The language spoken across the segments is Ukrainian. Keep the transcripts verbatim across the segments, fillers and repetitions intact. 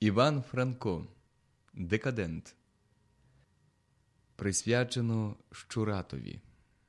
Іван Франко. Декадент. Присвячено Щуратові.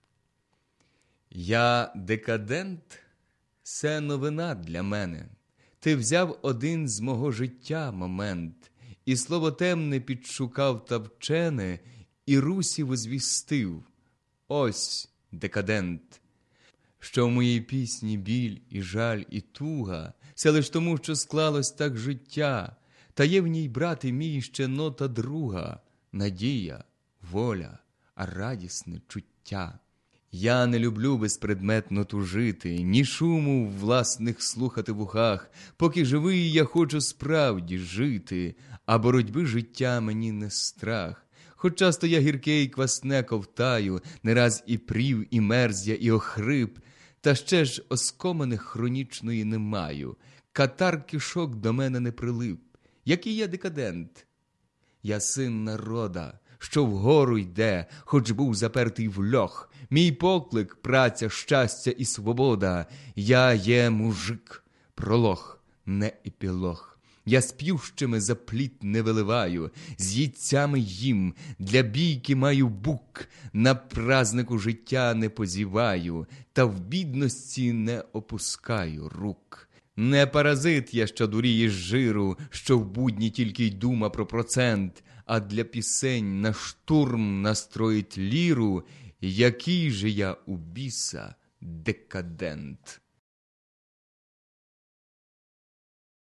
Я декадент – це новина для мене. Ти взяв один з мого життя момент, і слово темне підшукав та вчене, і Русі возвістив. Ось декадент. Що в моїй пісні біль і жаль і туга, це лиш тому, що склалось так життя, та є в ній, брате мій, ще нота друга – надія, воля, а радісне чуття. Я не люблю безпредметно тужити, ні шуму власних слухати в ухах, поки живий я хочу справді жити, а боротьби життя мені не страх. Хоч часто я гірке й квасне ковтаю, не раз і прів, і мерз я, і охрип, та ще ж оскомини хронічної не маю, катар кишок до мене не прилип. Який я декадент? Я син народа, що вгору йде, хоч був запертий в льох. Мій поклик – праця, щастя і свобода. Я є мужик, пролог, не епілог. Я з п'ющими за пліт не виливаю, з їдцями їм, для бійки маю бук, на празнику життя не позіваю, та в бідності не опускаю рук. Не паразит я, що дуріє з жиру, що в будні тільки й дума про процент, а для пісень на штурм настроїть ліру, який же я у біса декадент.